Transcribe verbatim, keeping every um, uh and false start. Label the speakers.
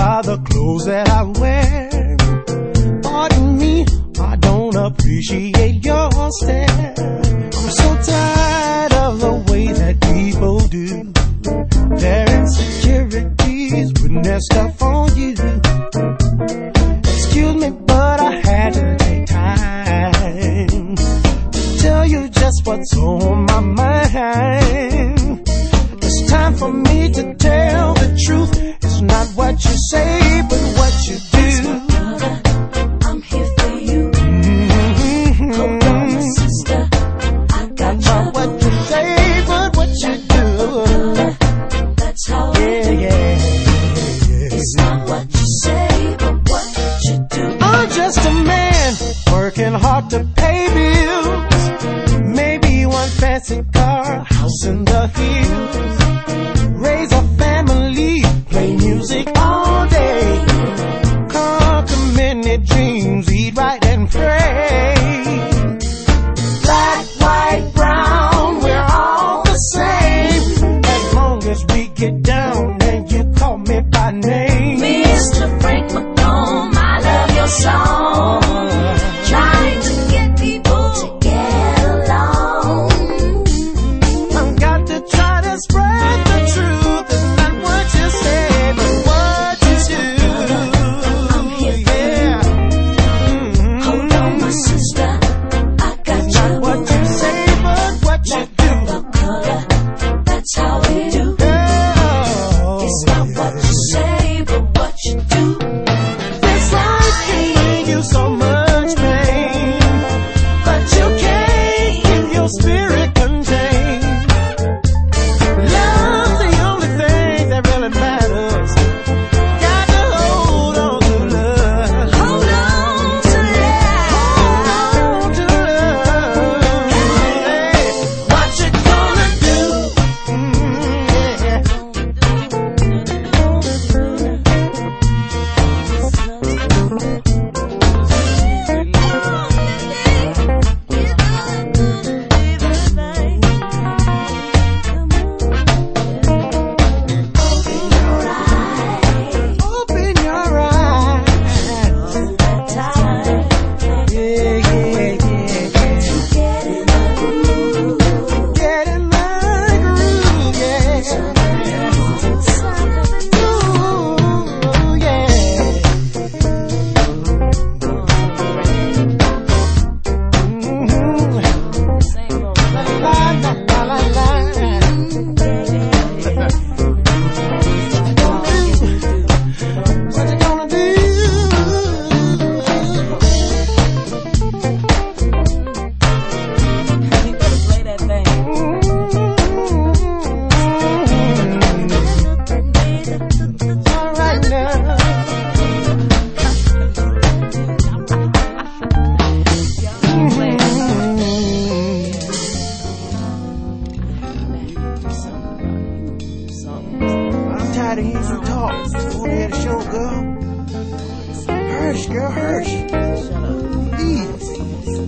Speaker 1: by the clothes that I wear. Pardon me, I don't appreciate your stare. I'm so tired of the way that people do. Their insecurities putting stuff on you. Excuse me, but I had to take time to tell you just what's on my mind. It's time for me to tell the truth. It's not what you say, but what you do.
Speaker 2: I'm here for you. Mm-hmm. Hold on, my sister. I got
Speaker 1: not what you say, but what you do.
Speaker 2: That's how
Speaker 1: yeah,
Speaker 2: we do.
Speaker 1: Yeah, yeah.
Speaker 2: It's not what you say, but what you do.
Speaker 1: I'm just a man working hard to pay bills. Maybe one fancy car, house in the hills. Raise a family, play music all day. Conquer many dreams, eat right and pray. Black, white, brown, we're all the same. As long as we get down and you call me by name.
Speaker 2: Mister Frank McComb, I love your song. Trying to get people to get along.
Speaker 1: I've got to try to spread the truth. It's not what you say, but what you do.
Speaker 2: I'm here for
Speaker 1: yeah.
Speaker 2: you.
Speaker 1: Mm-hmm.
Speaker 2: Hold on, my sister. I got
Speaker 1: It's
Speaker 2: you.
Speaker 1: not what you say, but what you
Speaker 2: Like
Speaker 1: do.
Speaker 2: the color, that's how we do.
Speaker 1: Oh,
Speaker 2: It's not what you say, but what you do.
Speaker 1: this life can bring you so much pain, but you can't keep your spirit contained. Love's the only thing that really matters. Got to hold on to love.
Speaker 2: Hold on to love.
Speaker 1: Hold on to love. Hey, what you gonna do? Mm, yeah. Open your eyes. Yeah, yeah, yeah, yeah. Get in the groove, yeah. Ooh, yeah. Mhm. La, la, la, la, la, la. What you gonna do?
Speaker 3: Play that thing.
Speaker 1: All right now. I'm tired of hearing you talk. Go ahead and show, girl. Hush, girl, hush.
Speaker 3: Shut up.
Speaker 1: Please.